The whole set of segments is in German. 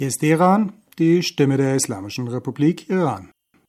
Hier ist Teheran, die Stimme der Islamischen Republik Iran.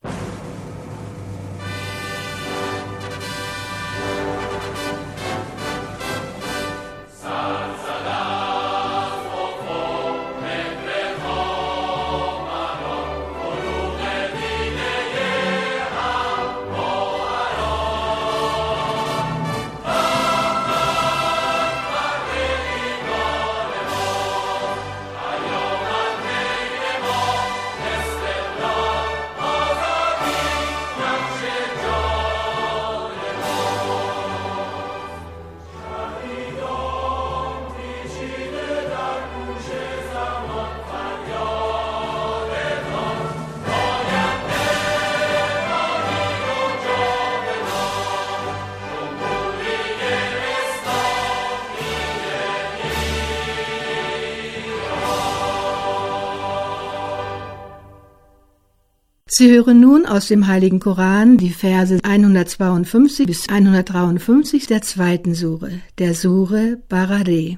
Sie hören nun aus dem Heiligen Koran die Verse 152 bis 153 der zweiten Sure, der Sure Barareh.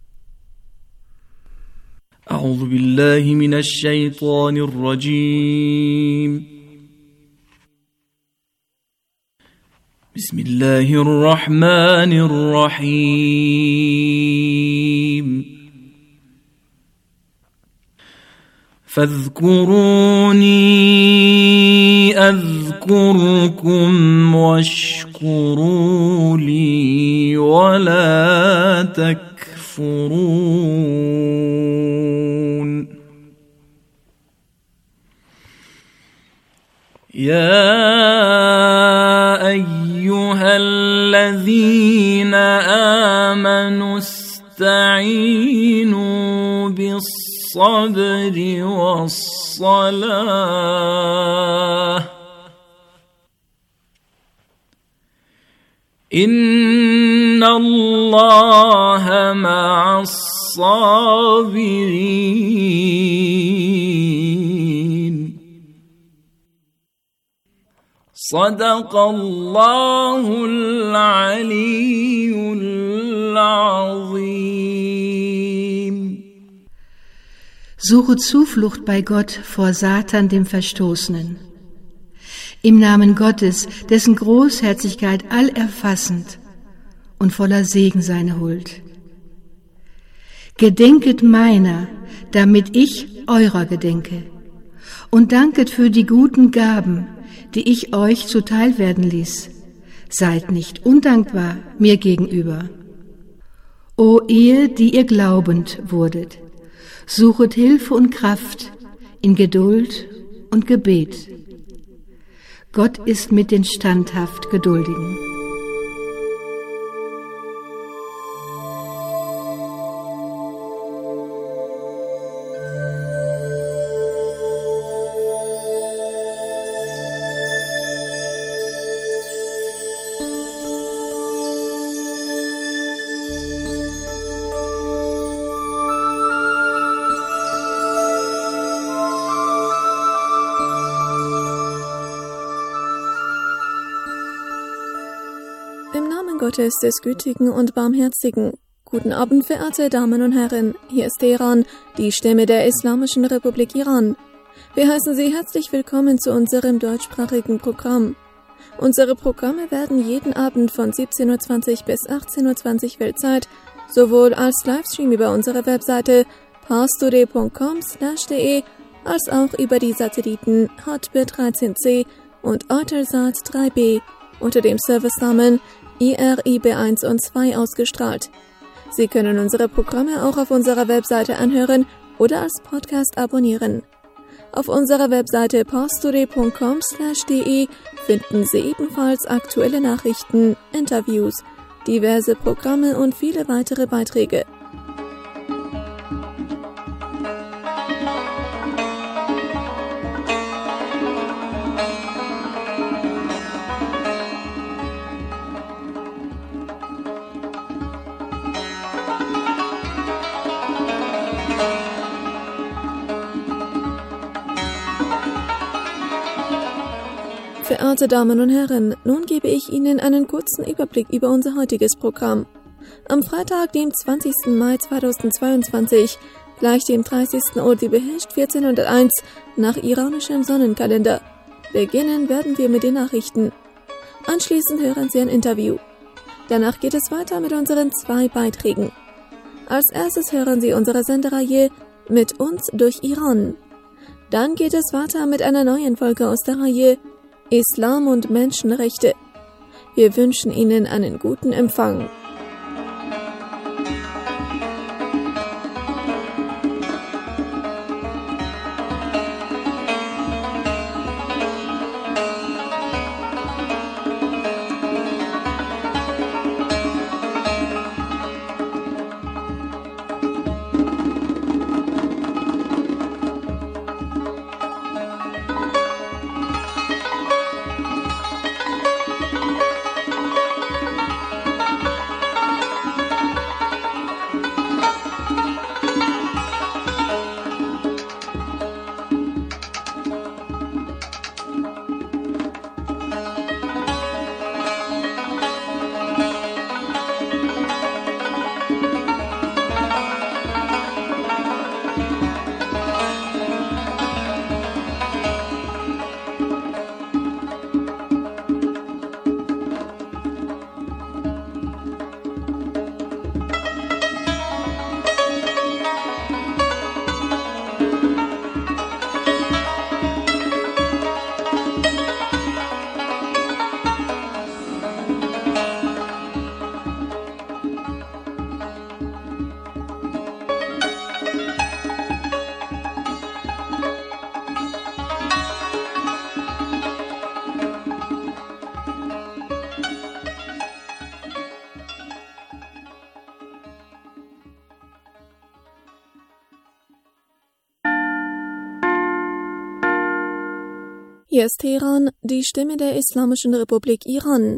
أعوذ بالله من الشيطان الرجيم بسم الله الرحمن الرحيم فاذكروني أذكركم واشكروا لي ولا تكفرون يا أيها الذين آمنوا استعينوا بالصبر والصلاة إن الله مع الصابرين صدق الله العلي العظيم. Suche Zuflucht bei Gott vor Satan dem Verstoßenen. Im Namen Gottes, dessen Großherzigkeit allerfassend und voller Segen seine Huld. Gedenket meiner, damit ich eurer gedenke, und danket für die guten Gaben, die ich euch zuteil werden ließ. Seid nicht undankbar mir gegenüber. O ihr, die ihr glaubend wurdet, suchet Hilfe und Kraft in Geduld und Gebet. Gott ist mit den standhaft Geduldigen. Gottes des Gütigen und Barmherzigen. Guten Abend, verehrte Damen und Herren. Hier ist Teheran, die Stimme der Islamischen Republik Iran. Wir heißen Sie herzlich willkommen zu unserem deutschsprachigen Programm. Unsere Programme werden jeden Abend von 17:20 bis 18:20 Weltzeit sowohl als Livestream über unsere Webseite parstoday.com/de als auch über die Satelliten Hotbird 13C und Eutelsat 3B unter dem Servicenamen IRIB1 und 2 ausgestrahlt. Sie können unsere Programme auch auf unserer Webseite anhören oder als Podcast abonnieren. Auf unserer Webseite parstoday.com/de finden Sie ebenfalls aktuelle Nachrichten, Interviews, diverse Programme und viele weitere Beiträge. Verehrte Damen und Herren, nun gebe ich Ihnen einen kurzen Überblick über unser heutiges Programm. Am Freitag, dem 20. Mai 2022, gleich dem 30. Ordibehesht 1401 nach iranischem Sonnenkalender. Beginnen werden wir mit den Nachrichten. Anschließend hören Sie ein Interview. Danach geht es weiter mit unseren 2 Beiträgen. Als erstes hören Sie unsere Sendereihe Mit uns durch Iran. Dann geht es weiter mit einer neuen Folge aus der Reihe Islam und Menschenrechte. Wir wünschen Ihnen einen guten Empfang. Hier ist Teheran, die Stimme der Islamischen Republik Iran.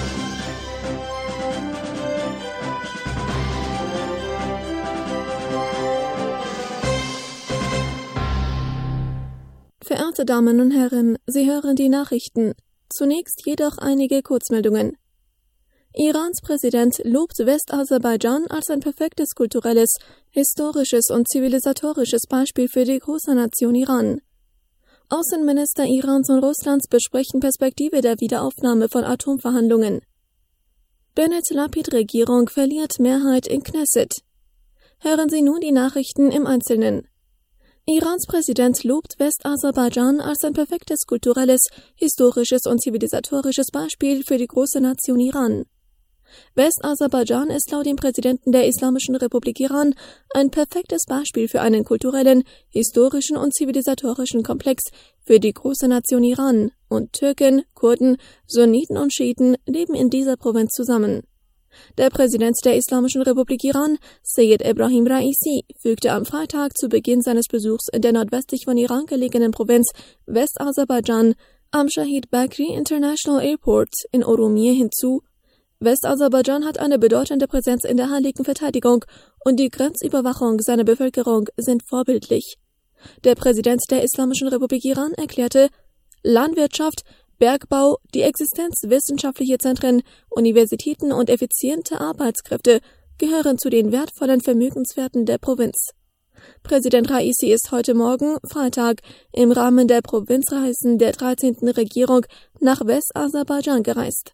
Verehrte Damen und Herren, Sie hören die Nachrichten. Zunächst jedoch einige Kurzmeldungen. Irans Präsident lobt Westaserbaidschan als ein perfektes kulturelles, historisches und zivilisatorisches Beispiel für die große Nation Iran. Außenminister Irans und Russlands besprechen Perspektive der Wiederaufnahme von Atomverhandlungen. Bennett-Lapid-Regierung verliert Mehrheit in Knesset. Hören Sie nun die Nachrichten im Einzelnen. Irans Präsident lobt Westaserbaidschan als ein perfektes kulturelles, historisches und zivilisatorisches Beispiel für die große Nation Iran. Westaserbaidschan ist laut dem Präsidenten der Islamischen Republik Iran ein perfektes Beispiel für einen kulturellen, historischen und zivilisatorischen Komplex für die große Nation Iran, und Türken, Kurden, Sunniten und Schiiten leben in dieser Provinz zusammen. Der Präsident der Islamischen Republik Iran, Seyyed Ebrahim Raisi, fügte am Freitag zu Beginn seines Besuchs in der nordwestlich von Iran gelegenen Provinz Westaserbaidschan am Shahid Bakri International Airport in Oromiyeh hinzu: Westaserbaidschan hat eine bedeutende Präsenz in der heiligen Verteidigung und die Grenzüberwachung seiner Bevölkerung sind vorbildlich. Der Präsident der Islamischen Republik Iran erklärte, Landwirtschaft, Bergbau, die Existenz wissenschaftlicher Zentren, Universitäten und effiziente Arbeitskräfte gehören zu den wertvollen Vermögenswerten der Provinz. Präsident Raisi ist heute Morgen, Freitag, im Rahmen der Provinzreisen der 13. Regierung nach Westaserbaidschan gereist.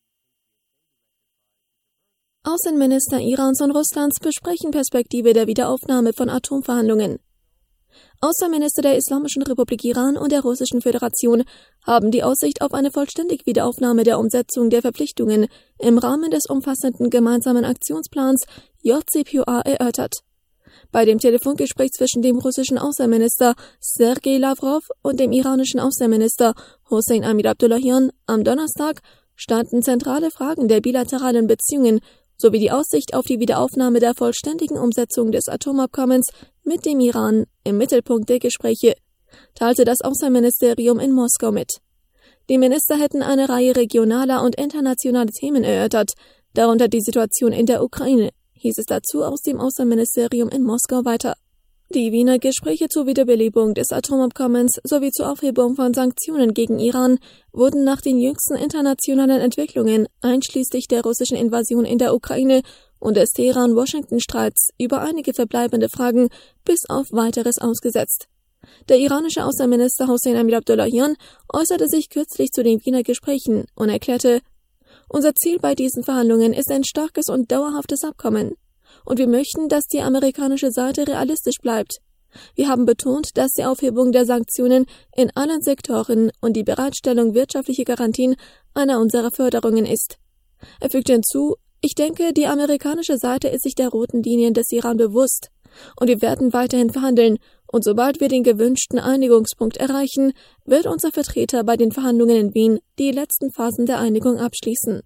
Außenminister Irans und Russlands besprechen Perspektive der Wiederaufnahme von Atomverhandlungen. Außenminister der Islamischen Republik Iran und der Russischen Föderation haben die Aussicht auf eine vollständige Wiederaufnahme der Umsetzung der Verpflichtungen im Rahmen des umfassenden gemeinsamen Aktionsplans JCPOA erörtert. Bei dem Telefongespräch zwischen dem russischen Außenminister Sergei Lavrov und dem iranischen Außenminister Hossein Amir-Abdollahian am Donnerstag standen zentrale Fragen der bilateralen Beziehungen sowie die Aussicht auf die Wiederaufnahme der vollständigen Umsetzung des Atomabkommens mit dem Iran im Mittelpunkt der Gespräche, teilte das Außenministerium in Moskau mit. Die Minister hätten eine Reihe regionaler und internationaler Themen erörtert, darunter die Situation in der Ukraine, hieß es dazu aus dem Außenministerium in Moskau weiter. Die Wiener Gespräche zur Wiederbelebung des Atomabkommens sowie zur Aufhebung von Sanktionen gegen Iran wurden nach den jüngsten internationalen Entwicklungen einschließlich der russischen Invasion in der Ukraine und des Teheran-Washington-Streits über einige verbleibende Fragen bis auf weiteres ausgesetzt. Der iranische Außenminister Hossein Amir-Abdollahian äußerte sich kürzlich zu den Wiener Gesprächen und erklärte: Unser Ziel bei diesen Verhandlungen ist ein starkes und dauerhaftes Abkommen. Und wir möchten, dass die amerikanische Seite realistisch bleibt. Wir haben betont, dass die Aufhebung der Sanktionen in allen Sektoren und die Bereitstellung wirtschaftlicher Garantien einer unserer Forderungen ist. Er fügte hinzu: Ich denke, die amerikanische Seite ist sich der roten Linien des Iran bewusst. Und wir werden weiterhin verhandeln. Und sobald wir den gewünschten Einigungspunkt erreichen, wird unser Vertreter bei den Verhandlungen in Wien die letzten Phasen der Einigung abschließen.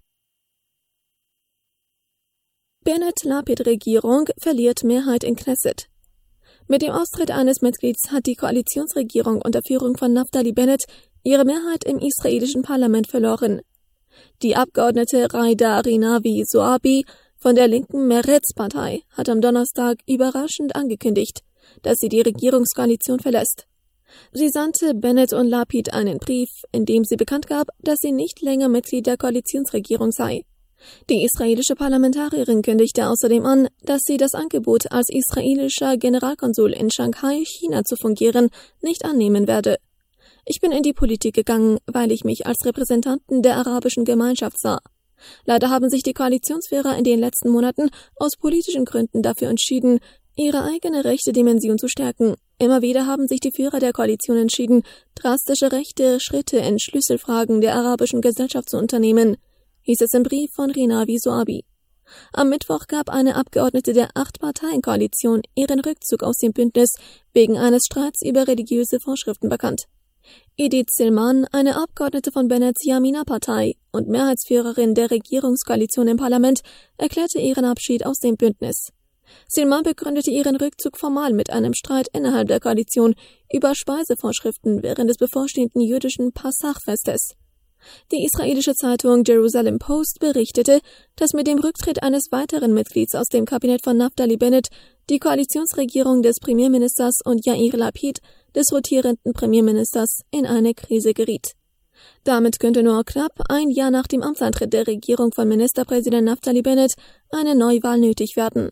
Bennett-Lapid-Regierung verliert Mehrheit in Knesset. Mit dem Austritt eines Mitglieds hat die Koalitionsregierung unter Führung von Naftali Bennett ihre Mehrheit im israelischen Parlament verloren. Die Abgeordnete Ghaida Rinavi Zoabi von der linken Meretz-Partei hat am Donnerstag überraschend angekündigt, dass sie die Regierungskoalition verlässt. Sie sandte Bennett und Lapid einen Brief, in dem sie bekannt gab, dass sie nicht länger Mitglied der Koalitionsregierung sei. Die israelische Parlamentarierin kündigte außerdem an, dass sie das Angebot, als israelischer Generalkonsul in Shanghai, China zu fungieren, nicht annehmen werde. Ich bin in die Politik gegangen, weil ich mich als Repräsentanten der arabischen Gemeinschaft sah. Leider haben sich die Koalitionsführer in den letzten Monaten aus politischen Gründen dafür entschieden, ihre eigene rechte Dimension zu stärken. Immer wieder haben sich die Führer der Koalition entschieden, drastische rechte Schritte in Schlüsselfragen der arabischen Gesellschaft zu unternehmen, hieß es im Brief von Rinavi Zoabi. Am Mittwoch gab eine Abgeordnete der 8-Parteien-Koalition ihren Rückzug aus dem Bündnis wegen eines Streits über religiöse Vorschriften bekannt. Edith Silman, eine Abgeordnete von Bennetts Yamina-Partei und Mehrheitsführerin der Regierungskoalition im Parlament, erklärte ihren Abschied aus dem Bündnis. Silman begründete ihren Rückzug formal mit einem Streit innerhalb der Koalition über Speisevorschriften während des bevorstehenden jüdischen Passach-Festes. Die israelische Zeitung Jerusalem Post berichtete, dass mit dem Rücktritt eines weiteren Mitglieds aus dem Kabinett von Naftali Bennett die Koalitionsregierung des Premierministers und Yair Lapid, des rotierenden Premierministers, in eine Krise geriet. Damit könnte nur knapp ein Jahr nach dem Amtsantritt der Regierung von Ministerpräsident Naftali Bennett eine Neuwahl nötig werden.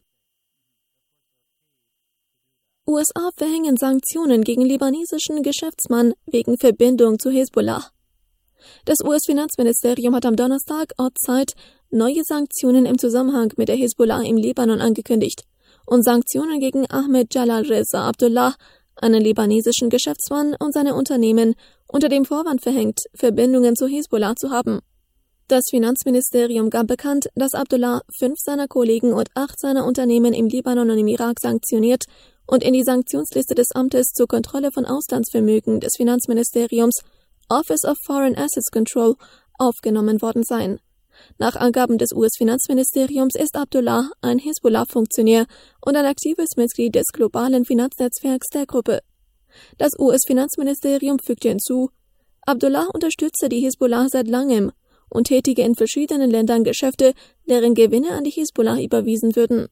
USA verhängen Sanktionen gegen libanesischen Geschäftsmann wegen Verbindung zu Hezbollah. Das US-Finanzministerium hat am Donnerstag Ortszeit neue Sanktionen im Zusammenhang mit der Hezbollah im Libanon angekündigt und Sanktionen gegen Ahmed Jalal Reza Abdullah, einen libanesischen Geschäftsmann, und seine Unternehmen unter dem Vorwand verhängt, Verbindungen zu Hezbollah zu haben. Das Finanzministerium gab bekannt, dass Abdullah 5 seiner Kollegen und 8 seiner Unternehmen im Libanon und im Irak sanktioniert und in die Sanktionsliste des Amtes zur Kontrolle von Auslandsvermögen des Finanzministeriums Office of Foreign Assets Control aufgenommen worden seien. Nach Angaben des US-Finanzministeriums ist Abdullah ein Hezbollah-Funktionär und ein aktives Mitglied des globalen Finanznetzwerks der Gruppe. Das US-Finanzministerium fügte hinzu: Abdullah unterstütze die Hezbollah seit langem und tätige in verschiedenen Ländern Geschäfte, deren Gewinne an die Hezbollah überwiesen würden.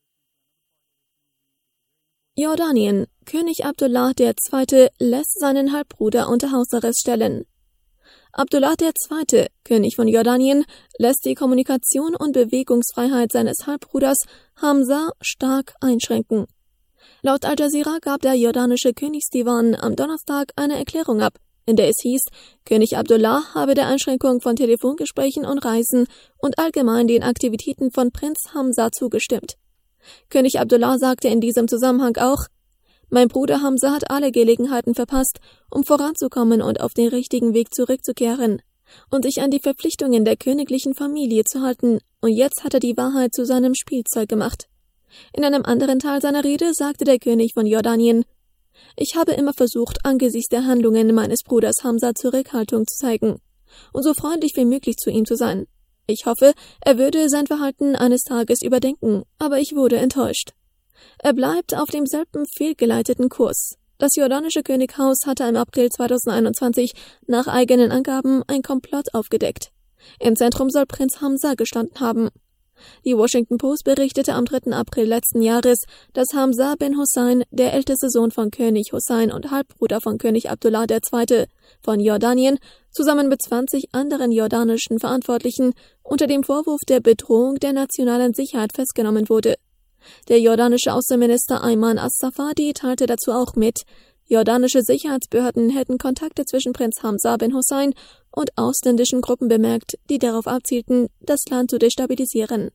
Jordanien. König Abdullah II. Lässt seinen Halbbruder unter Hausarrest stellen. Abdullah II., König von Jordanien, lässt die Kommunikation und Bewegungsfreiheit seines Halbbruders Hamza stark einschränken. Laut Al Jazeera gab der jordanische Königsdivan am Donnerstag eine Erklärung ab, in der es hieß, König Abdullah habe der Einschränkung von Telefongesprächen und Reisen und allgemein den Aktivitäten von Prinz Hamza zugestimmt. König Abdullah sagte in diesem Zusammenhang auch: Mein Bruder Hamza hat alle Gelegenheiten verpasst, um voranzukommen und auf den richtigen Weg zurückzukehren und sich an die Verpflichtungen der königlichen Familie zu halten, und jetzt hat er die Wahrheit zu seinem Spielzeug gemacht. In einem anderen Teil seiner Rede sagte der König von Jordanien: Ich habe immer versucht, angesichts der Handlungen meines Bruders Hamza Zurückhaltung zu zeigen und so freundlich wie möglich zu ihm zu sein. Ich hoffe, er würde sein Verhalten eines Tages überdenken, aber ich wurde enttäuscht. Er bleibt auf demselben fehlgeleiteten Kurs. Das jordanische Könighaus hatte im April 2021 nach eigenen Angaben ein Komplott aufgedeckt. Im Zentrum soll Prinz Hamza gestanden haben. Die Washington Post berichtete am 3. April letzten Jahres, dass Hamza bin Hussein, der älteste Sohn von König Hussein und Halbbruder von König Abdullah II. Von Jordanien, zusammen mit 20 anderen jordanischen Verantwortlichen unter dem Vorwurf der Bedrohung der nationalen Sicherheit festgenommen wurde. Der jordanische Außenminister Ayman as-Safadi teilte dazu auch mit, jordanische Sicherheitsbehörden hätten Kontakte zwischen Prinz Hamza bin Hussein und ausländischen Gruppen bemerkt, die darauf abzielten, das Land zu destabilisieren.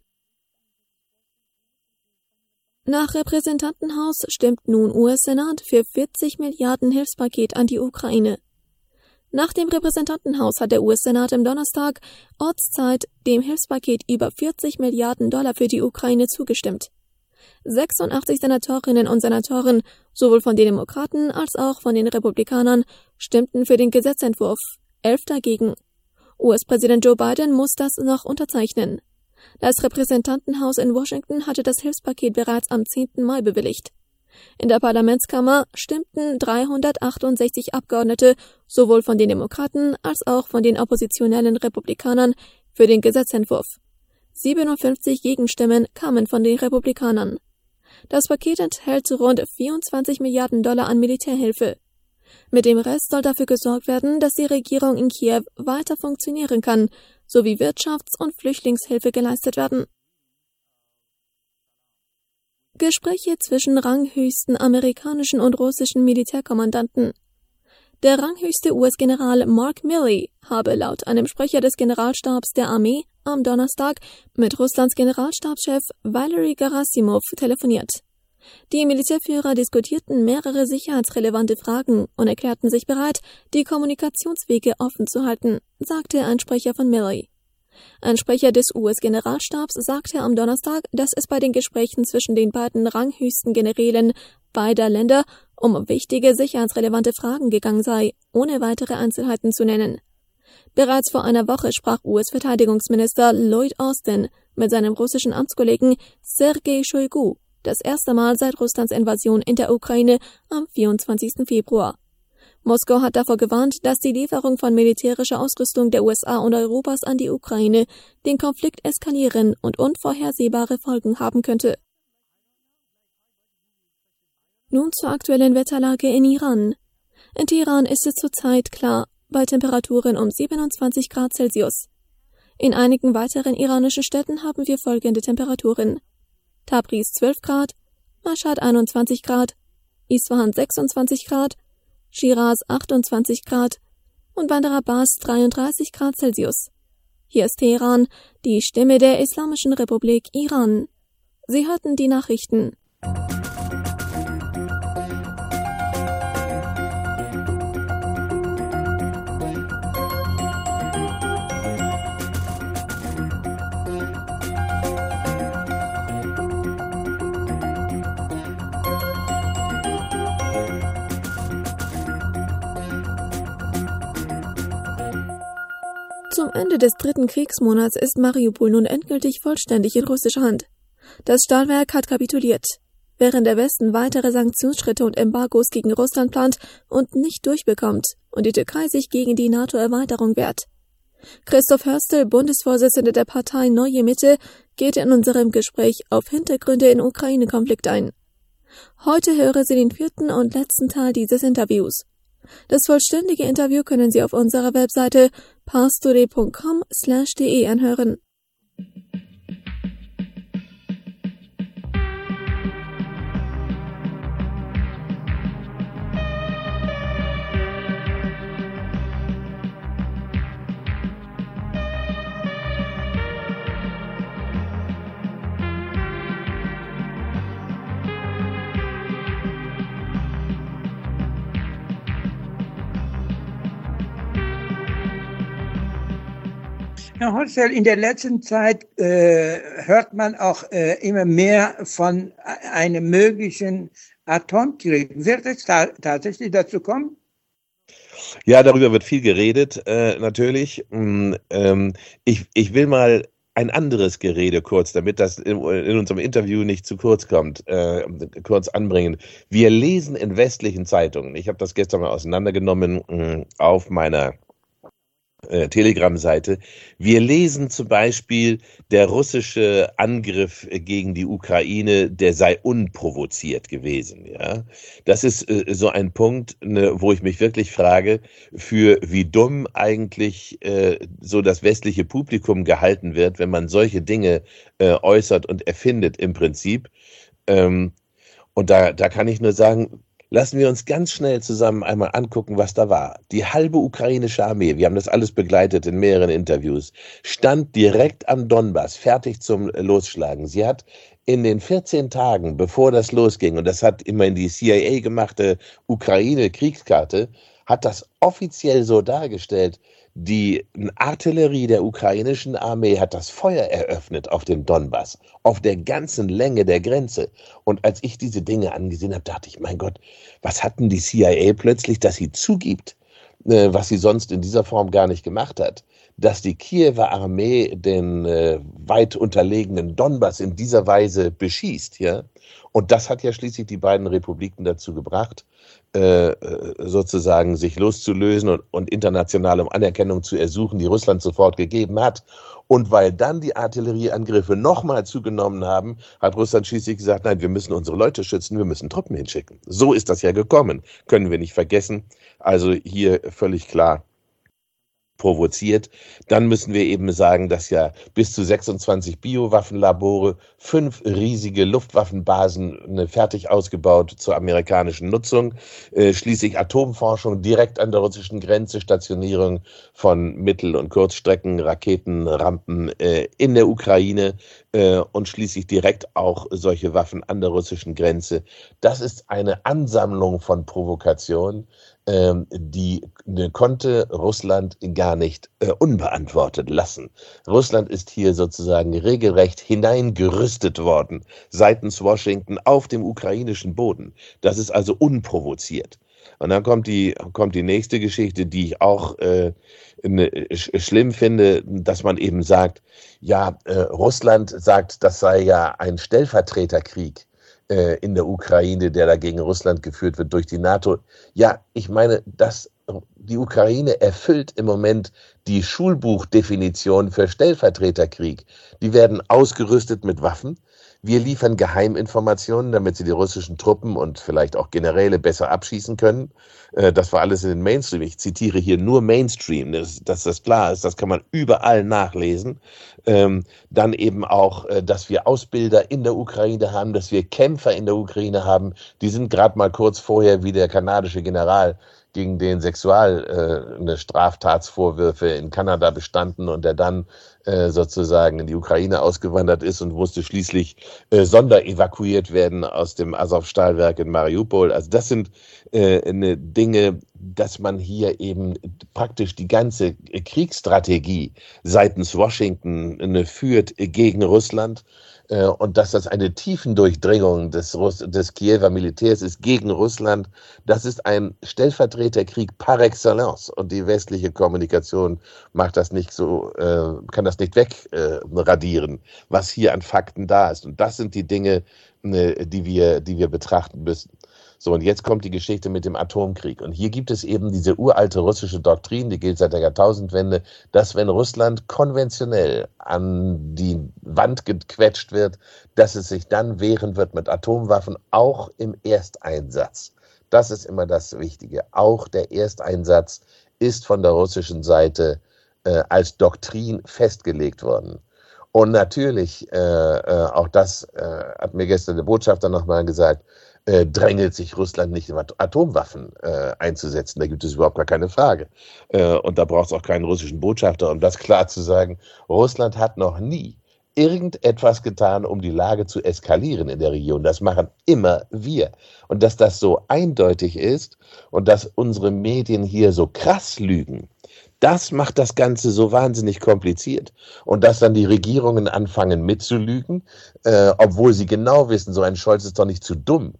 Nach Repräsentantenhaus stimmt nun US-Senat für 40 Milliarden Hilfspaket an die Ukraine. Nach dem Repräsentantenhaus hat der US-Senat am Donnerstag Ortszeit dem Hilfspaket über 40 Milliarden Dollar für die Ukraine zugestimmt. 86 Senatorinnen und Senatoren, sowohl von den Demokraten als auch von den Republikanern, stimmten für den Gesetzentwurf, 11 dagegen. US-Präsident Joe Biden muss das noch unterzeichnen. Das Repräsentantenhaus in Washington hatte das Hilfspaket bereits am 10. Mai bewilligt. In der Parlamentskammer stimmten 368 Abgeordnete, sowohl von den Demokraten als auch von den oppositionellen Republikanern, für den Gesetzentwurf. 57 Gegenstimmen kamen von den Republikanern. Das Paket enthält rund 24 Milliarden Dollar an Militärhilfe. Mit dem Rest soll dafür gesorgt werden, dass die Regierung in Kiew weiter funktionieren kann, sowie Wirtschafts- und Flüchtlingshilfe geleistet werden. Gespräche zwischen ranghöchsten amerikanischen und russischen Militärkommandanten. Der ranghöchste US-General Mark Milley habe laut einem Sprecher des Generalstabs der Armee am Donnerstag mit Russlands Generalstabschef Valery Gerasimov telefoniert. Die Militärführer diskutierten mehrere sicherheitsrelevante Fragen und erklärten sich bereit, die Kommunikationswege offen zu halten, sagte ein Sprecher von Milley. Ein Sprecher des US-Generalstabs sagte am Donnerstag, dass es bei den Gesprächen zwischen den beiden ranghöchsten Generälen beider Länder um wichtige sicherheitsrelevante Fragen gegangen sei, ohne weitere Einzelheiten zu nennen. Bereits vor einer Woche sprach US-Verteidigungsminister Lloyd Austin mit seinem russischen Amtskollegen Sergei Shoigu das erste Mal seit Russlands Invasion in der Ukraine am 24. Februar. Moskau hat davor gewarnt, dass die Lieferung von militärischer Ausrüstung der USA und Europas an die Ukraine den Konflikt eskalieren und unvorhersehbare Folgen haben könnte. Nun zur aktuellen Wetterlage in Iran. In Teheran ist es zurzeit klar, bei Temperaturen um 27 Grad Celsius. In einigen weiteren iranischen Städten haben wir folgende Temperaturen: Tabriz 12 Grad, Mashhad 21 Grad, Isfahan 26 Grad, Shiraz 28 Grad und Bandar Abbas 33 Grad Celsius. Hier ist Teheran, die Stimme der Islamischen Republik Iran. Sie hörten die Nachrichten. Zum Ende des 3. Kriegsmonats ist Mariupol nun endgültig vollständig in russischer Hand. Das Stahlwerk hat kapituliert. Während der Westen weitere Sanktionsschritte und Embargos gegen Russland plant und nicht durchbekommt und die Türkei sich gegen die NATO-Erweiterung wehrt. Christoph Hörstel, Bundesvorsitzender der Partei Neue Mitte, geht in unserem Gespräch auf Hintergründe im Ukraine-Konflikt ein. Heute hören Sie den 4. und letzten Teil dieses Interviews. Das vollständige Interview können Sie auf unserer Webseite parstoday.com/de anhören. Herr Holzel, in der letzten Zeit hört man auch immer mehr von einem möglichen Atomkrieg. Wird es tatsächlich dazu kommen? Ja, darüber wird viel geredet, natürlich. Ich will mal ein anderes Gerede kurz, damit das in unserem Interview nicht zu kurz kommt, kurz anbringen. Wir lesen in westlichen Zeitungen, ich habe das gestern mal auseinandergenommen auf meiner Telegram-Seite. Wir lesen zum Beispiel, der russische Angriff gegen die Ukraine, der sei unprovoziert gewesen. Ja, das ist so ein Punkt, wo ich mich wirklich frage, für wie dumm eigentlich so das westliche Publikum gehalten wird, wenn man solche Dinge äußert und erfindet im Prinzip. Und da kann ich nur sagen, lassen wir uns ganz schnell zusammen einmal angucken, was da war. Die halbe ukrainische Armee, wir haben das alles begleitet in mehreren Interviews, stand direkt am Donbass, fertig zum Losschlagen. Sie hat in den 14 Tagen, bevor das losging, und das hat immerhin die CIA gemachte Ukraine-Kriegskarte, hat das offiziell so dargestellt, die Artillerie der ukrainischen Armee hat das Feuer eröffnet auf dem Donbass, auf der ganzen Länge der Grenze. Und als ich diese Dinge angesehen habe, dachte ich, mein Gott, was hatten die CIA plötzlich, dass sie zugibt, was sie sonst in dieser Form gar nicht gemacht hat, dass die Kiewer Armee den weit unterlegenen Donbass in dieser Weise beschießt, ja. Und das hat ja schließlich die beiden Republiken dazu gebracht, sozusagen sich loszulösen und internationale Anerkennung zu ersuchen, die Russland sofort gegeben hat. Und weil dann die Artillerieangriffe nochmal zugenommen haben, hat Russland schließlich gesagt, nein, wir müssen unsere Leute schützen, wir müssen Truppen hinschicken. So ist das ja gekommen, können wir nicht vergessen. Also hier völlig klar provoziert. Dann müssen wir eben sagen, dass ja bis zu 26 Biowaffenlabore, 5 riesige Luftwaffenbasen fertig ausgebaut zur amerikanischen Nutzung, schließlich Atomforschung direkt an der russischen Grenze, Stationierung von Mittel- und Kurzstrecken-Raketenrampen in der Ukraine und schließlich direkt auch solche Waffen an der russischen Grenze. Das ist eine Ansammlung von Provokationen, die konnte Russland gar nicht unbeantwortet lassen. Russland ist hier sozusagen regelrecht hineingerüstet worden seitens Washington auf dem ukrainischen Boden. Das ist also unprovoziert. Und dann kommt die nächste Geschichte, die ich auch schlimm finde, dass man eben sagt, ja, Russland sagt, das sei ja ein Stellvertreterkrieg in der Ukraine, der dagegen Russland geführt wird durch die NATO. Ja, ich meine, die Ukraine erfüllt im Moment die Schulbuchdefinition für Stellvertreterkrieg. Die werden ausgerüstet mit Waffen. Wir liefern Geheiminformationen, damit sie die russischen Truppen und vielleicht auch Generäle besser abschießen können. Das war alles in den Mainstream. Ich zitiere hier nur Mainstream, dass das klar ist. Das kann man überall nachlesen. Dann eben auch, dass wir Ausbilder in der Ukraine haben, dass wir Kämpfer in der Ukraine haben. Die sind gerade mal kurz vorher wie der kanadische General, gegen den Straftatsvorwürfe in Kanada bestanden und der dann sozusagen in die Ukraine ausgewandert ist und musste schließlich sonderevakuiert werden aus dem Azov-Stahlwerk in Mariupol. Also das sind Dinge, dass man hier eben praktisch die ganze Kriegsstrategie seitens Washington führt gegen Russland. Und dass das eine Tiefendurchdringung des Kiewer Militärs ist gegen Russland, das ist ein Stellvertreterkrieg par excellence. Und die westliche Kommunikation macht das nicht so, kann das nicht wegradieren, was hier an Fakten da ist. Und das sind die Dinge, die wir betrachten müssen. So, und jetzt kommt die Geschichte mit dem Atomkrieg. Und hier gibt es eben diese uralte russische Doktrin, die gilt seit der Jahrtausendwende, dass wenn Russland konventionell an die Wand gequetscht wird, dass es sich dann wehren wird mit Atomwaffen, auch im Ersteinsatz. Das ist immer das Wichtige. Auch der Ersteinsatz ist von der russischen Seite als Doktrin festgelegt worden. Und natürlich, auch das hat mir gestern der Botschafter nochmal gesagt, drängelt sich Russland nicht, Atomwaffen einzusetzen. Da gibt es überhaupt gar keine Frage. Und da braucht es auch keinen russischen Botschafter, um das klar zu sagen. Russland hat noch nie irgendetwas getan, um die Lage zu eskalieren in der Region. Das machen immer wir. Und dass das so eindeutig ist und dass unsere Medien hier so krass lügen, das macht das Ganze so wahnsinnig kompliziert. Und dass dann die Regierungen anfangen mitzulügen, obwohl sie genau wissen, so ein Scholz ist doch nicht zu dumm,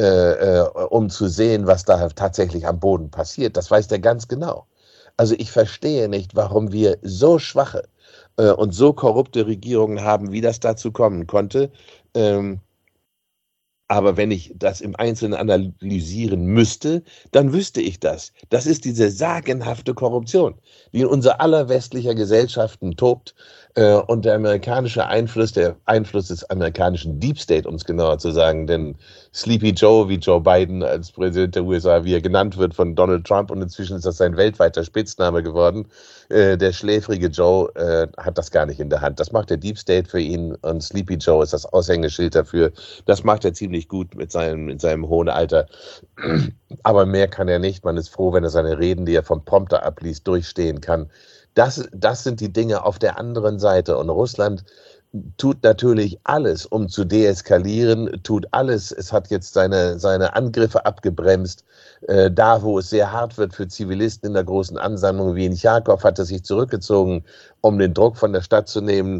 um zu sehen, was da tatsächlich am Boden passiert. Das weiß der ganz genau. Also ich verstehe nicht, warum wir so schwache und so korrupte Regierungen haben, wie das dazu kommen konnte. Aber wenn ich das im Einzelnen analysieren müsste, dann wüsste ich das. Das ist diese sagenhafte Korruption, die in unser aller westlicher Gesellschaften tobt. Und der amerikanische Einfluss, der Einfluss des amerikanischen Deep State, um es genauer zu sagen, denn Sleepy Joe, wie Joe Biden als Präsident der USA, wie er genannt wird von Donald Trump, und inzwischen ist das sein weltweiter Spitzname geworden, der schläfrige Joe hat das gar nicht in der Hand. Das macht der Deep State für ihn, und Sleepy Joe ist das Aushängeschild dafür. Das macht er ziemlich gut mit seinem hohen Alter. Aber mehr kann er nicht. Man ist froh, wenn er seine Reden, die er vom Prompter abliest, durchstehen kann. Das sind die Dinge auf der anderen Seite. Und Russland tut natürlich alles, um zu deeskalieren, tut alles. Es hat jetzt seine Angriffe abgebremst. Da, wo es sehr hart wird für Zivilisten in der großen Ansammlung wie in Charkow, hat er sich zurückgezogen, um den Druck von der Stadt zu nehmen,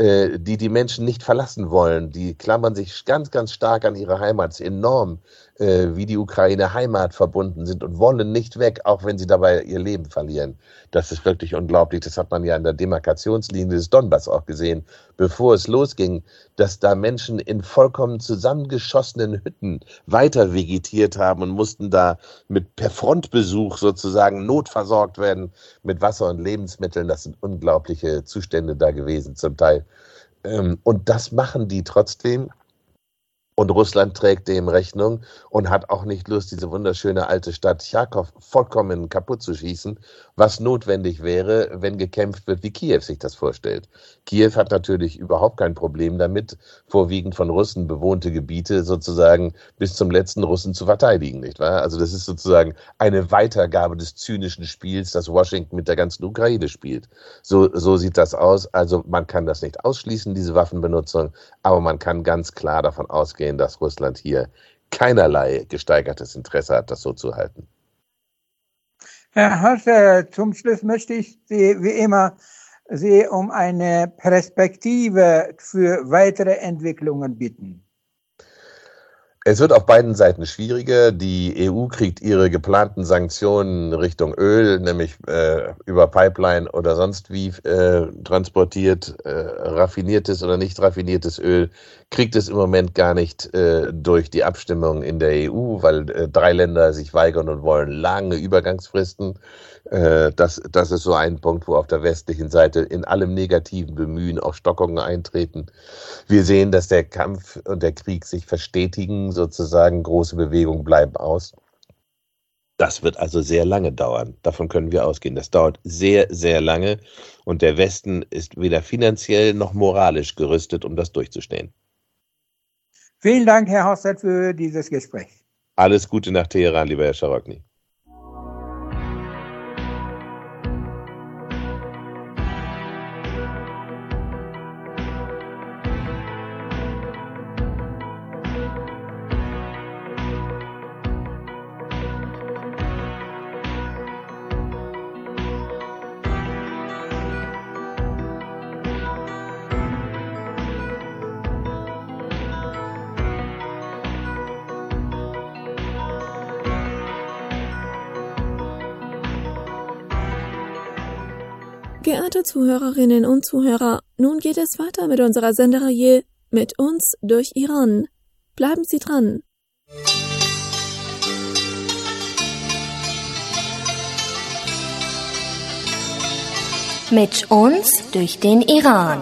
die Menschen nicht verlassen wollen. Die klammern sich ganz, ganz stark an ihre Heimat, enorm, wie die Ukraine Heimat verbunden sind und wollen nicht weg, auch wenn sie dabei ihr Leben verlieren. Das ist wirklich unglaublich. Das hat man ja an der Demarkationslinie des Donbass auch gesehen, bevor es losging, dass da Menschen in vollkommen zusammengeschossenen Hütten weiter vegetiert haben und mussten da per Frontbesuch sozusagen notversorgt werden mit Wasser und Lebensmitteln. Das sind unglaubliche Zustände da gewesen zum Teil. Und das machen die trotzdem. Und Russland trägt dem Rechnung und hat auch nicht Lust, diese wunderschöne alte Stadt Charkow vollkommen kaputt zu schießen, was notwendig wäre, wenn gekämpft wird, wie Kiew sich das vorstellt. Kiew hat natürlich überhaupt kein Problem damit, vorwiegend von Russen bewohnte Gebiete sozusagen bis zum letzten Russen zu verteidigen, nicht wahr? Also das ist sozusagen eine Weitergabe des zynischen Spiels, das Washington mit der ganzen Ukraine spielt. So sieht das aus. Also man kann das nicht ausschließen, diese Waffenbenutzung, aber man kann ganz klar davon ausgehen, dass Russland hier keinerlei gesteigertes Interesse hat, das so zu halten. Herr Horster, zum Schluss möchte ich Sie, wie immer, Sie um eine Perspektive für weitere Entwicklungen bitten. Es wird auf beiden Seiten schwieriger. Die EU kriegt ihre geplanten Sanktionen Richtung Öl, nämlich über Pipeline oder sonst wie transportiert, raffiniertes oder nicht raffiniertes Öl, kriegt es im Moment gar nicht durch die Abstimmung in der EU, weil 3 Länder sich weigern und wollen lange Übergangsfristen. Das ist so ein Punkt, wo auf der westlichen Seite in allem negativen Bemühen auch Stockungen eintreten. Wir sehen, dass der Kampf und der Krieg sich verstetigen, sozusagen große Bewegungen bleiben aus. Das wird also sehr lange dauern. Davon können wir ausgehen. Das dauert sehr, sehr lange und der Westen ist weder finanziell noch moralisch gerüstet, um das durchzustehen. Vielen Dank, Herr Horster, für dieses Gespräch. Alles Gute nach Teheran, lieber Herr Scharokny. Geehrte Zuhörerinnen und Zuhörer, nun geht es weiter mit unserer Sendereihe Mit uns durch Iran. Bleiben Sie dran. Mit uns durch den Iran.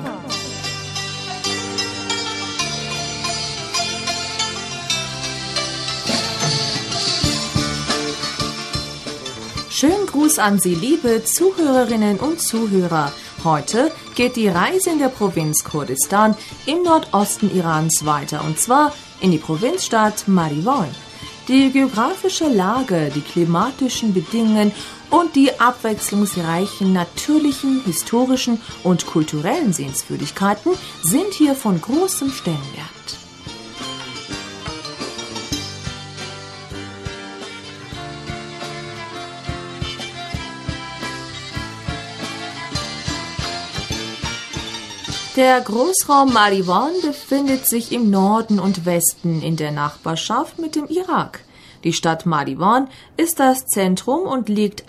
Schönen Gruß an Sie, liebe Zuhörerinnen und Zuhörer. Heute geht die Reise in der Provinz Kurdistan im Nordosten Irans weiter, und zwar in die Provinzstadt Marivan. Die geografische Lage, die klimatischen Bedingungen und die abwechslungsreichen natürlichen, historischen und kulturellen Sehenswürdigkeiten sind hier von großem Stellenwert. Der Großraum Marivan befindet sich im Norden und Westen in der Nachbarschaft mit dem Irak. Die Stadt Marivan ist das Zentrum und liegt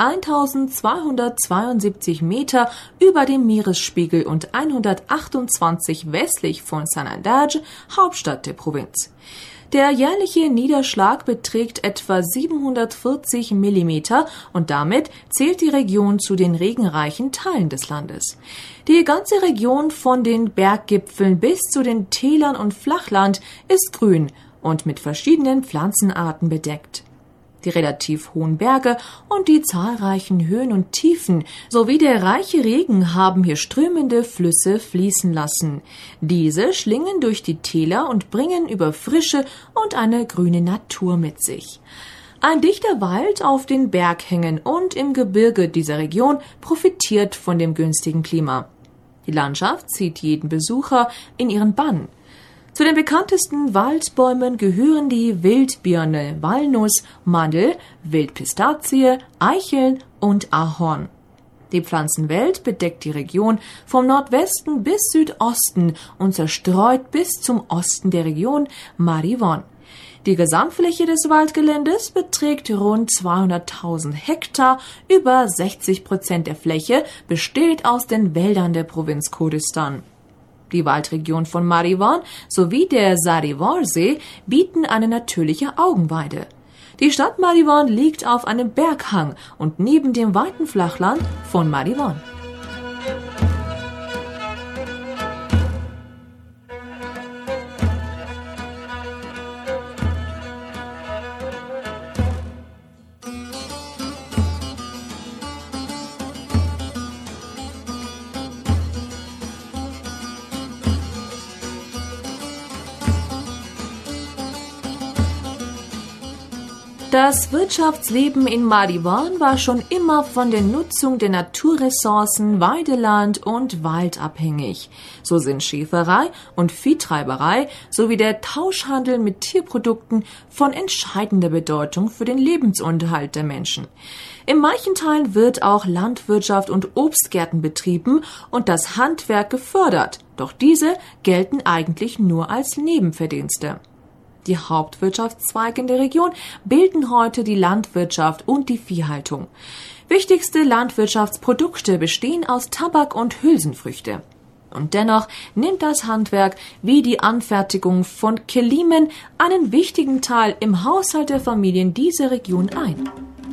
1272 Meter über dem Meeresspiegel und 128 westlich von Sanandaj, Hauptstadt der Provinz. Der jährliche Niederschlag beträgt etwa 740 Millimeter und damit zählt die Region zu den regenreichen Teilen des Landes. Die ganze Region von den Berggipfeln bis zu den Tälern und Flachland ist grün und mit verschiedenen Pflanzenarten bedeckt. Die relativ hohen Berge und die zahlreichen Höhen und Tiefen sowie der reiche Regen haben hier strömende Flüsse fließen lassen. Diese schlingen durch die Täler und bringen über frische und eine grüne Natur mit sich. Ein dichter Wald auf den Berghängen und im Gebirge dieser Region profitiert von dem günstigen Klima. Die Landschaft zieht jeden Besucher in ihren Bann. Zu den bekanntesten Waldbäumen gehören die Wildbirne, Walnuss, Mandel, Wildpistazie, Eicheln und Ahorn. Die Pflanzenwelt bedeckt die Region vom Nordwesten bis Südosten und zerstreut bis zum Osten der Region Marivon. Die Gesamtfläche des Waldgeländes beträgt rund 200.000 Hektar, über 60% der Fläche besteht aus den Wäldern der Provinz Kurdistan. Die Waldregion von Marivon sowie der Sarıvar-See bieten eine natürliche Augenweide. Die Stadt Marivon liegt auf einem Berghang und neben dem weiten Flachland von Marivon. Das Wirtschaftsleben in Marivon war schon immer von der Nutzung der Naturressourcen Weideland und Wald abhängig. So sind Schäferei und Viehtreiberei sowie der Tauschhandel mit Tierprodukten von entscheidender Bedeutung für den Lebensunterhalt der Menschen. In manchen Teilen wird auch Landwirtschaft und Obstgärten betrieben und das Handwerk gefördert, doch diese gelten eigentlich nur als Nebenverdienste. Die Hauptwirtschaftszweige in der Region bilden heute die Landwirtschaft und die Viehhaltung. Wichtigste Landwirtschaftsprodukte bestehen aus Tabak und Hülsenfrüchte. Und dennoch nimmt das Handwerk wie die Anfertigung von Kelimen einen wichtigen Teil im Haushalt der Familien dieser Region ein.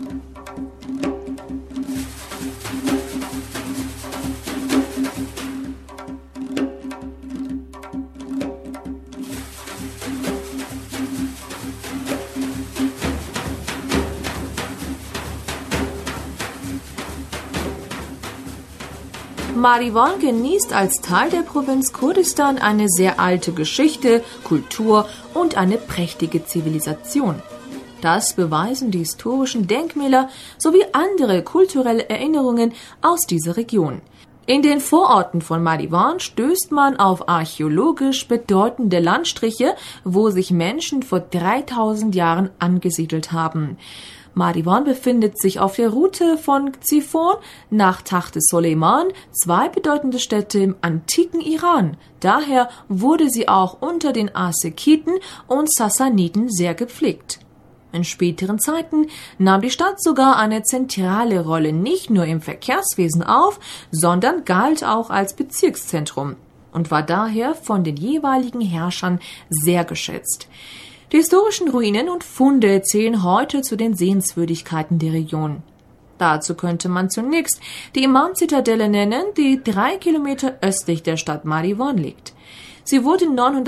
Marivon genießt als Teil der Provinz Kurdistan eine sehr alte Geschichte, Kultur und eine prächtige Zivilisation. Das beweisen die historischen Denkmäler sowie andere kulturelle Erinnerungen aus dieser Region. In den Vororten von Marivon stößt man auf archäologisch bedeutende Landstriche, wo sich Menschen vor 3000 Jahren angesiedelt haben. Marivon befindet sich auf der Route von Xiphon nach Taht-e-Soleiman, zwei bedeutende Städte im antiken Iran. Daher wurde sie auch unter den Arsakiden und Sassaniden sehr gepflegt. In späteren Zeiten nahm die Stadt sogar eine zentrale Rolle nicht nur im Verkehrswesen auf, sondern galt auch als Bezirkszentrum und war daher von den jeweiligen Herrschern sehr geschätzt. Die historischen Ruinen und Funde zählen heute zu den Sehenswürdigkeiten der Region. Dazu könnte man zunächst die Imam-Zitadelle nennen, die 3 Kilometer östlich der Stadt Marivon liegt. Sie wurde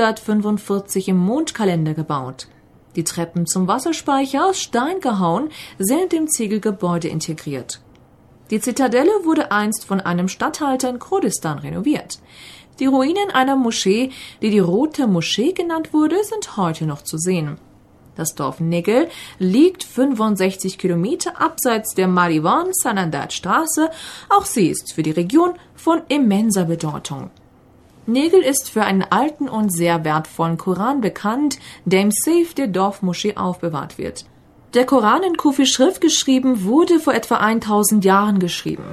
945 im Mondkalender gebaut. Die Treppen zum Wasserspeicher aus Stein gehauen sind im Ziegelgebäude integriert. Die Zitadelle wurde einst von einem Statthalter in Kurdistan renoviert. Die Ruinen einer Moschee, die die Rote Moschee genannt wurde, sind heute noch zu sehen. Das Dorf Negel liegt 65 Kilometer abseits der Marivon-Sanandad-Straße. Auch sie ist für die Region von immenser Bedeutung. Negel ist für einen alten und sehr wertvollen Koran bekannt, der im Safe der Dorfmoschee aufbewahrt wird. Der Koran in Kufi-Schrift geschrieben wurde vor etwa 1000 Jahren geschrieben.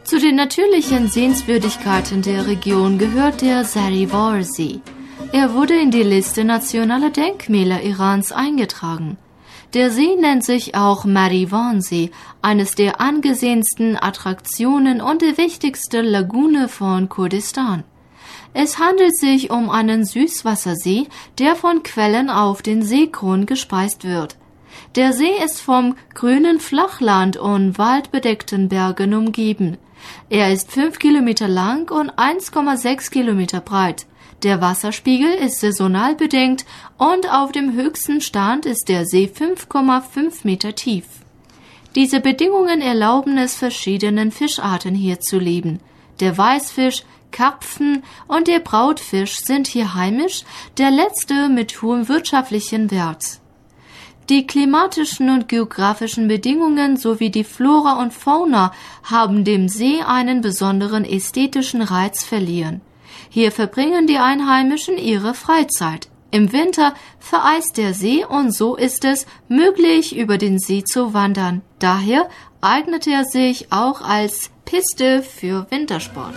Zu den natürlichen Sehenswürdigkeiten der Region gehört der Zarivor-See. Er wurde in die Liste nationaler Denkmäler Irans eingetragen. Der See nennt sich auch Marivan-See, eines der angesehensten Attraktionen und die wichtigste Lagune von Kurdistan. Es handelt sich um einen Süßwassersee, der von Quellen auf den Seegrund gespeist wird. Der See ist vom grünen Flachland und waldbedeckten Bergen umgeben. Er ist 5 Kilometer lang und 1,6 Kilometer breit. Der Wasserspiegel ist saisonal bedingt und auf dem höchsten Stand ist der See 5,5 Meter tief. Diese Bedingungen erlauben es verschiedenen Fischarten hier zu leben. Der Weißfisch, Karpfen und der Brautfisch sind hier heimisch, der letzte mit hohem wirtschaftlichen Wert. Die klimatischen und geografischen Bedingungen sowie die Flora und Fauna haben dem See einen besonderen ästhetischen Reiz verliehen. Hier verbringen die Einheimischen ihre Freizeit. Im Winter vereist der See und so ist es möglich, über den See zu wandern. Daher eignet er sich auch als Piste für Wintersport.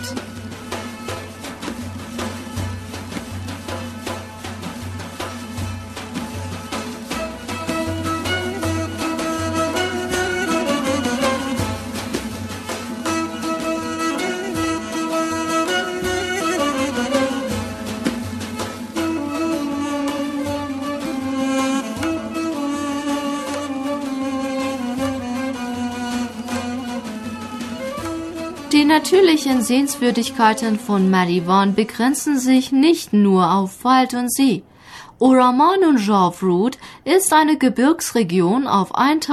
Die natürlichen Sehenswürdigkeiten von Marivan begrenzen sich nicht nur auf Wald und See. Oraman und Jawrud ist eine Gebirgsregion auf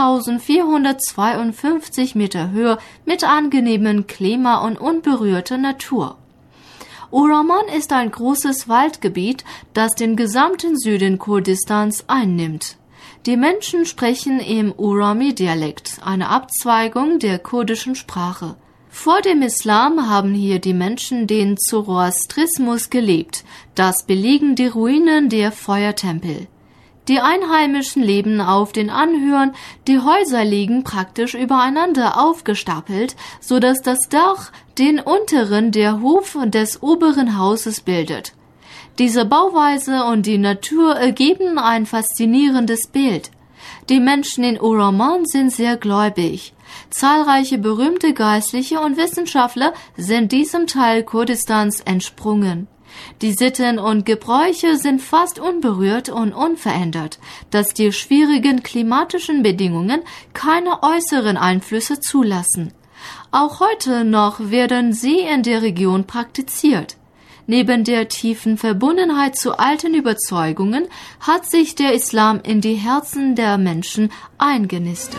1452 Meter Höhe mit angenehmem Klima und unberührter Natur. Oraman ist ein großes Waldgebiet, das den gesamten Süden Kurdistans einnimmt. Die Menschen sprechen im Urami-Dialekt, eine Abzweigung der kurdischen Sprache. Vor dem Islam haben hier die Menschen den Zoroastrismus gelebt. Das belegen die Ruinen der Feuertempel. Die Einheimischen leben auf den Anhöhen, die Häuser liegen praktisch übereinander aufgestapelt, so dass das Dach den unteren der Hof des oberen Hauses bildet. Diese Bauweise und die Natur ergeben ein faszinierendes Bild. Die Menschen in Oraman sind sehr gläubig. Zahlreiche berühmte Geistliche und Wissenschaftler sind diesem Teil Kurdistans entsprungen. Die Sitten und Gebräuche sind fast unberührt und unverändert, dass die schwierigen klimatischen Bedingungen keine äußeren Einflüsse zulassen. Auch heute noch werden sie in der Region praktiziert. Neben der tiefen Verbundenheit zu alten Überzeugungen hat sich der Islam in die Herzen der Menschen eingenistet.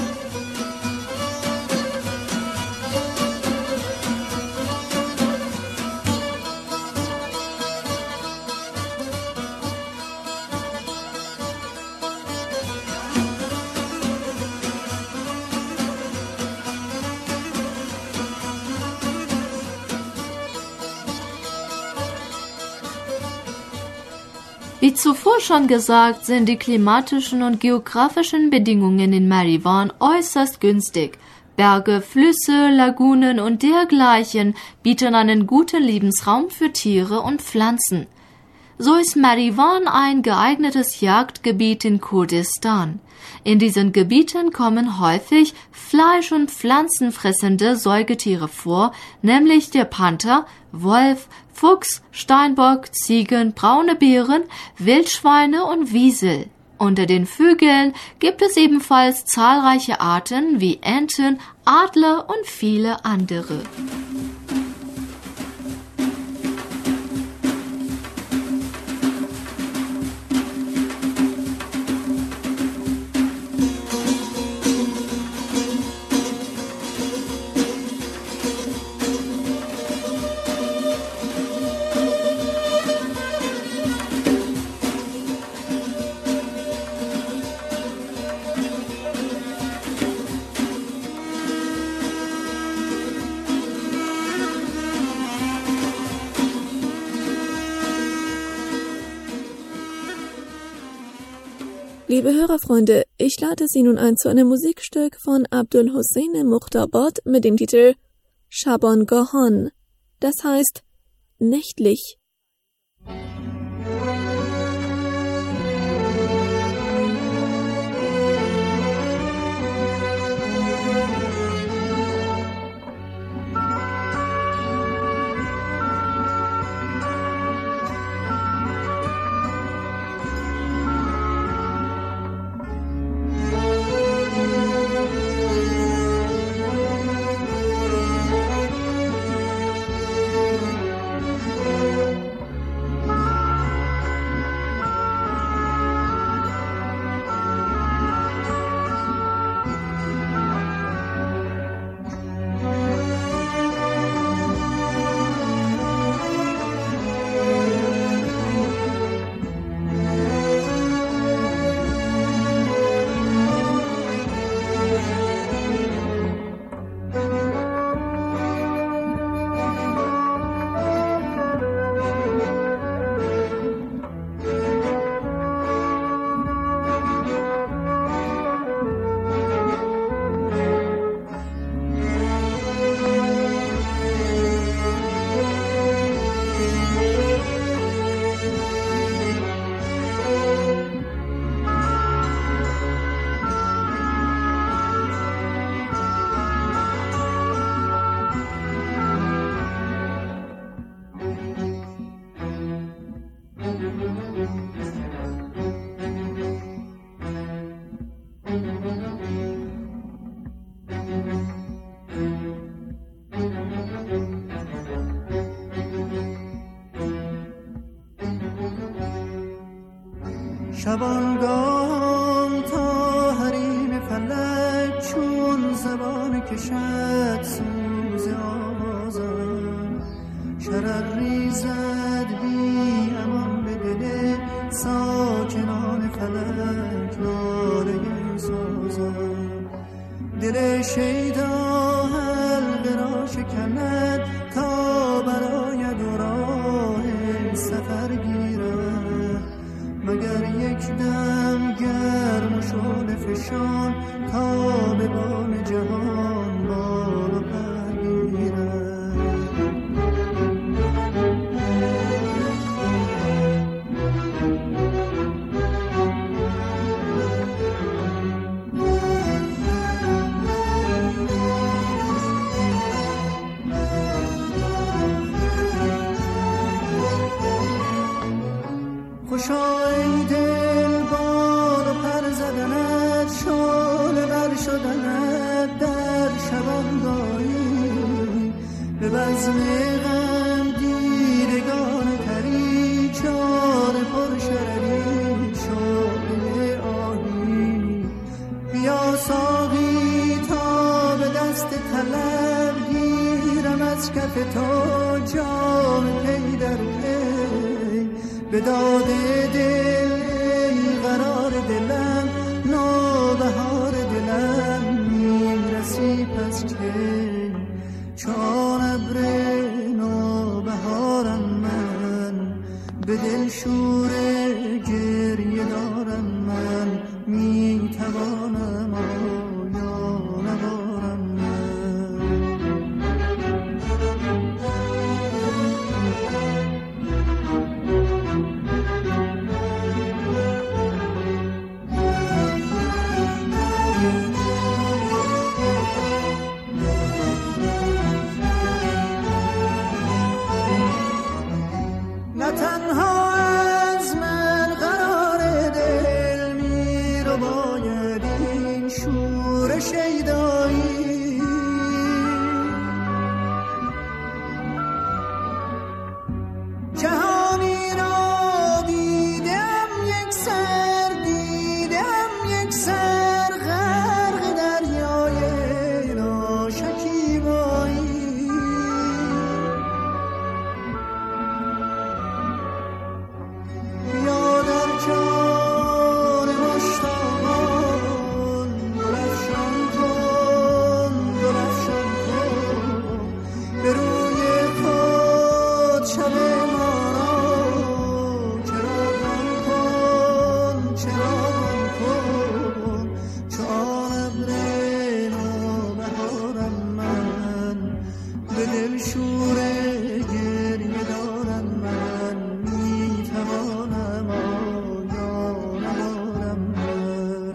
Wie zuvor schon gesagt, sind die klimatischen und geografischen Bedingungen in Marivan äußerst günstig. Berge, Flüsse, Lagunen und dergleichen bieten einen guten Lebensraum für Tiere und Pflanzen. So ist Marivan ein geeignetes Jagdgebiet in Kurdistan. In diesen Gebieten kommen häufig Fleisch- und pflanzenfressende Säugetiere vor, nämlich der Panther, Wolf, Fuchs, Steinbock, Ziegen, braune Bären, Wildschweine und Wiesel. Unter den Vögeln gibt es ebenfalls zahlreiche Arten wie Enten, Adler und viele andere. Liebe Hörerfreunde, ich lade Sie nun ein zu einem Musikstück von Abdul Hossein Mukhtabad mit dem Titel Shabangahon, das heißt nächtlich. شبانگاه تا حریم فلک چون زبان کشد سوز آوازم شرر ریزد بی امان به دل ساکنان فلک ناله سازم دل شیدا حلقه را شکند تا براید و راه سفر گیرد مگر یک دم گرم و شعله فشان تا به بام جهان بالا پر گیرد خوشا ای دل باد و پر زدنت شعله بر شدنت در شبانگاهی به بزم غم دیدگان تری چار پر شرری شعله آهی بیا ساقی تا به دست طلب گیرم از کف تو جام پی در پی به داد دل ای قرار دلم نوبهار دلم میرسی پس که چون ابر نوبهارم من به دل شور گریه دارم من میتوانم آیا ندارم من نه تنها از من به دل شور گریه دارم من میتوانم آیا ندارم من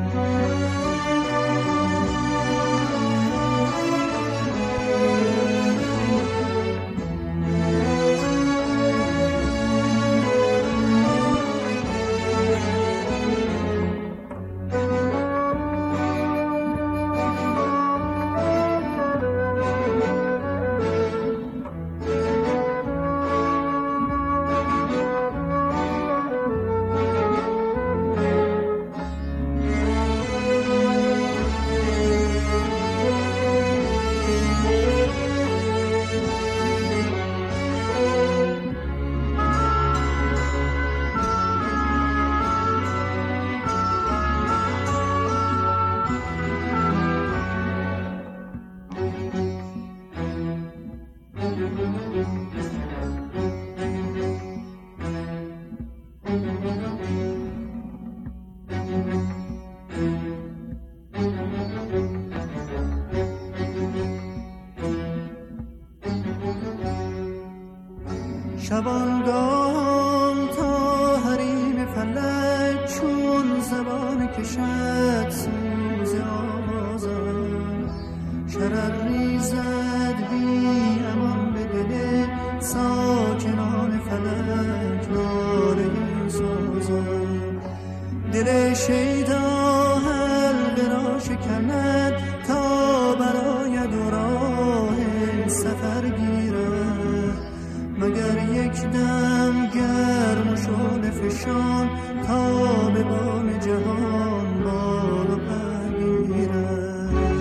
شبانگاه تا حریم فلک چون زبان کشد سوز آوازم شرر ریزد بی امان به دل ساکنان فلک ناله سازم دل شیدا حلقه را شکند تا براید و راه سفر گیرد مگر یک دم گرم و شعله فشان تا به بام جهان بال و پر گیرد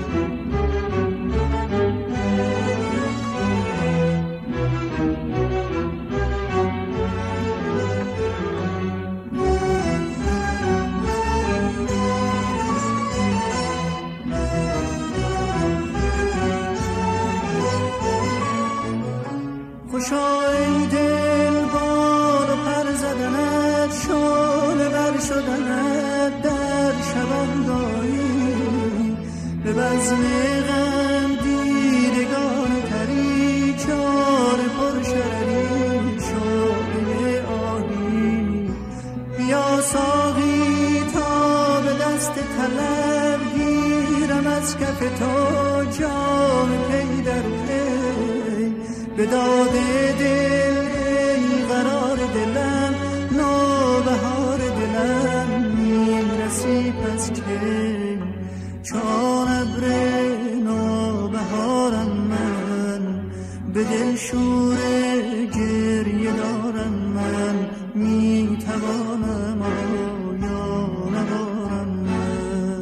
خوشا ای دل بال و پر زدنت شعله بر شدنت در شبانگاهی به بزم غم دیدگان تری چار پر شرری شعله آهی بیا ساقی تا به دست طلب گیرم از کف تو جام پی در پی به داد دل ای قرار دلم نوبهار دلم میرسی پس که چون ابر نوبهارم من به دل شور گریه دارم من میتوانم آیا ندارم من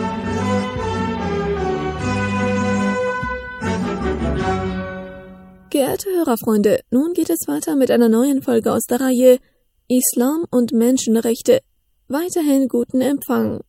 Geehrte Hörerfreunde, nun geht es weiter mit einer neuen Folge aus der Reihe Islam und Menschenrechte. Weiterhin guten Empfang.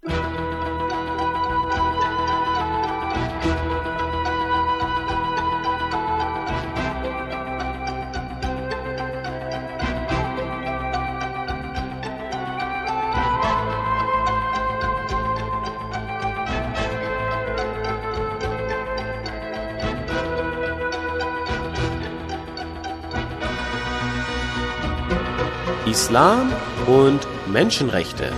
Islam und Menschenrechte.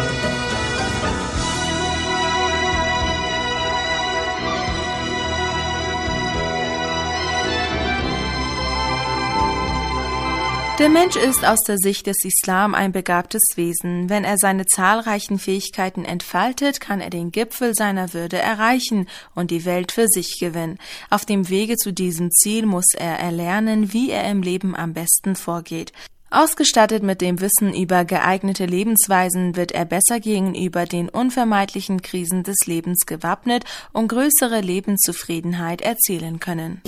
Der Mensch ist aus der Sicht des Islam ein begabtes Wesen. Wenn er seine zahlreichen Fähigkeiten entfaltet, kann er den Gipfel seiner Würde erreichen und die Welt für sich gewinnen. Auf dem Wege zu diesem Ziel muss er erlernen, wie er im Leben am besten vorgeht. Ausgestattet mit dem Wissen über geeignete Lebensweisen wird er besser gegenüber den unvermeidlichen Krisen des Lebens gewappnet und größere Lebenszufriedenheit erzielen können.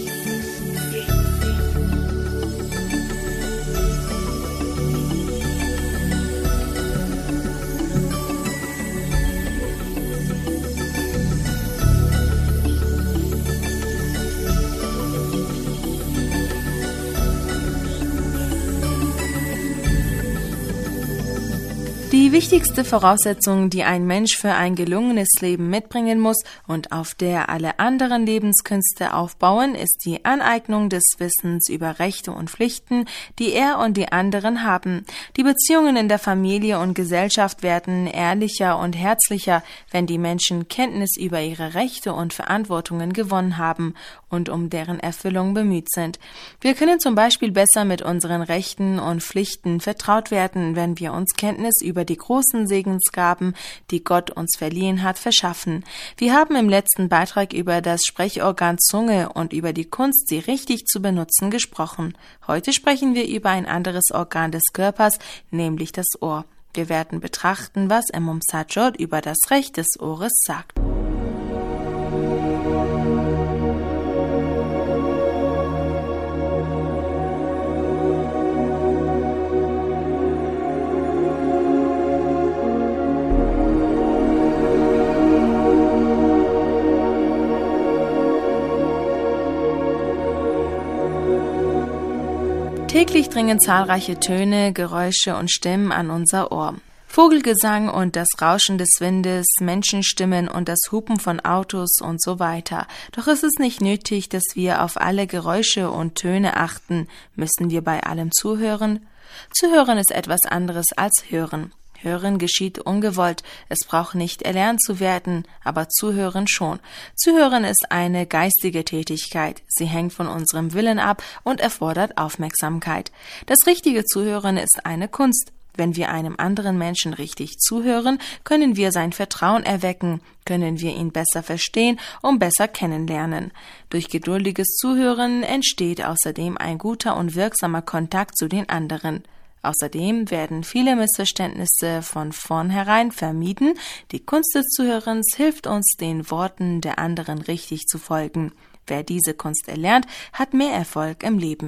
Die Die wichtigste Voraussetzung, die ein Mensch für ein gelungenes Leben mitbringen muss und auf der alle anderen Lebenskünste aufbauen, ist die Aneignung des Wissens über Rechte und Pflichten, die er und die anderen haben. Die Beziehungen in der Familie und Gesellschaft werden ehrlicher und herzlicher, wenn die Menschen Kenntnis über ihre Rechte und Verantwortungen gewonnen haben und um deren Erfüllung bemüht sind. Wir können zum Beispiel besser mit unseren Rechten und Pflichten vertraut werden, wenn wir uns Kenntnis über die großen Segensgaben, die Gott uns verliehen hat, verschaffen. Wir haben im letzten Beitrag über das Sprechorgan Zunge und über die Kunst, sie richtig zu benutzen, gesprochen. Heute sprechen wir über ein anderes Organ des Körpers, nämlich das Ohr. Wir werden betrachten, was Imam Sajjad über das Recht des Ohres sagt. Täglich dringen zahlreiche Töne, Geräusche und Stimmen an unser Ohr. Vogelgesang und das Rauschen des Windes, Menschenstimmen und das Hupen von Autos und so weiter. Doch es ist nicht nötig, dass wir auf alle Geräusche und Töne achten. Müssen wir bei allem zuhören? Zuhören ist etwas anderes als hören. Hören geschieht ungewollt, es braucht nicht erlernt zu werden, aber Zuhören schon. Zuhören ist eine geistige Tätigkeit, sie hängt von unserem Willen ab und erfordert Aufmerksamkeit. Das richtige Zuhören ist eine Kunst. Wenn wir einem anderen Menschen richtig zuhören, können wir sein Vertrauen erwecken, können wir ihn besser verstehen und besser kennenlernen. Durch geduldiges Zuhören entsteht außerdem ein guter und wirksamer Kontakt zu den anderen. Außerdem werden viele Missverständnisse von vornherein vermieden. Die Kunst des Zuhörens hilft uns, den Worten der anderen richtig zu folgen. Wer diese Kunst erlernt, hat mehr Erfolg im Leben.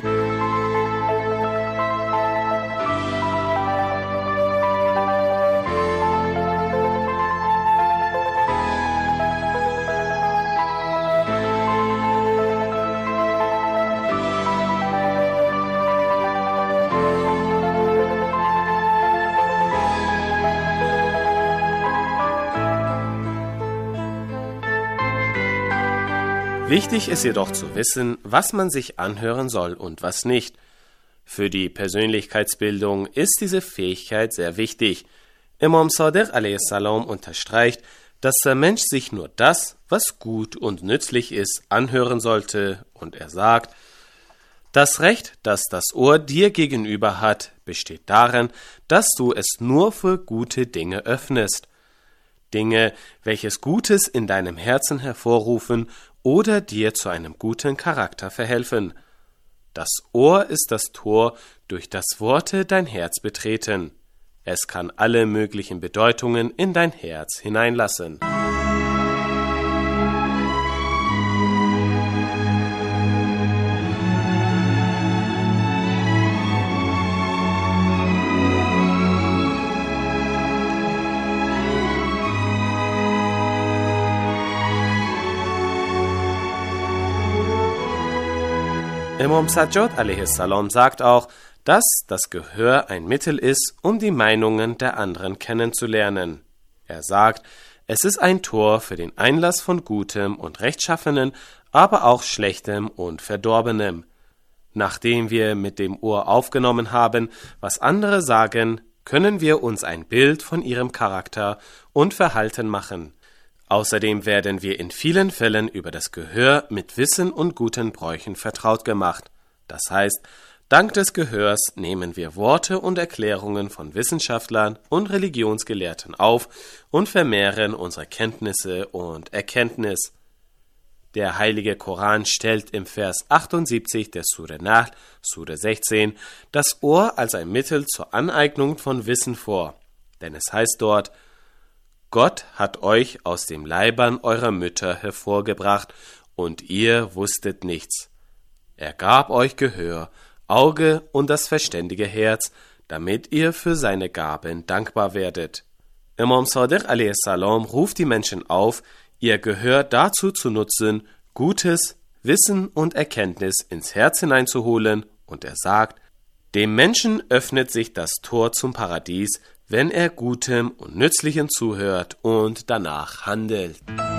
Wichtig ist jedoch zu wissen, was man sich anhören soll und was nicht. Für die Persönlichkeitsbildung ist diese Fähigkeit sehr wichtig. Imam Sadiq a.s. unterstreicht, dass der Mensch sich nur das, was gut und nützlich ist, anhören sollte, und er sagt: Das Recht, das das Ohr dir gegenüber hat, besteht darin, dass du es nur für gute Dinge öffnest. Dinge, welches Gutes in deinem Herzen hervorrufen oder dir zu einem guten Charakter verhelfen. Das Ohr ist das Tor, durch das Worte dein Herz betreten. Es kann alle möglichen Bedeutungen in dein Herz hineinlassen. Imam Sajjad a.s. sagt auch, dass das Gehör ein Mittel ist, um die Meinungen der anderen kennenzulernen. Er sagt, es ist ein Tor für den Einlass von Gutem und Rechtschaffenem, aber auch Schlechtem und Verdorbenem. Nachdem wir mit dem Ohr aufgenommen haben, was andere sagen, können wir uns ein Bild von ihrem Charakter und Verhalten machen. Außerdem werden wir in vielen Fällen über das Gehör mit Wissen und guten Bräuchen vertraut gemacht. Das heißt, dank des Gehörs nehmen wir Worte und Erklärungen von Wissenschaftlern und Religionsgelehrten auf und vermehren unsere Kenntnisse und Erkenntnis. Der heilige Koran stellt im Vers 78 der Sure Nahl, Sure 16, das Ohr als ein Mittel zur Aneignung von Wissen vor. Denn es heißt dort: Gott hat euch aus dem Leibern eurer Mütter hervorgebracht, und ihr wusstet nichts. Er gab euch Gehör, Auge und das verständige Herz, damit ihr für seine Gaben dankbar werdet. Imam Sadiq a.s. ruft die Menschen auf, ihr Gehör dazu zu nutzen, Gutes, Wissen und Erkenntnis ins Herz hineinzuholen, und er sagt: Dem Menschen öffnet sich das Tor zum Paradies, wenn er Gutem und Nützlichem zuhört und danach handelt.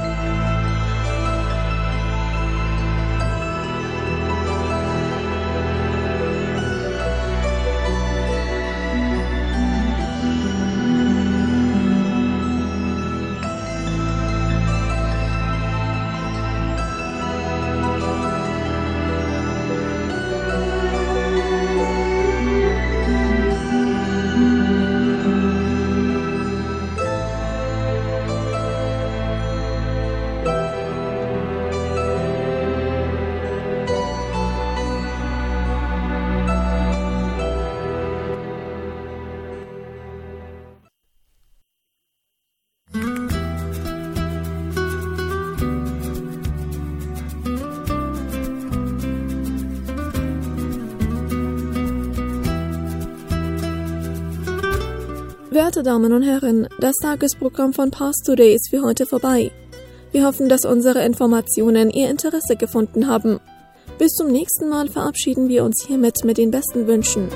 Werte Damen und Herren, das Tagesprogramm von Pars Today ist für heute vorbei. Wir hoffen, dass unsere Informationen Ihr Interesse gefunden haben. Bis zum nächsten Mal verabschieden wir uns hiermit mit den besten Wünschen.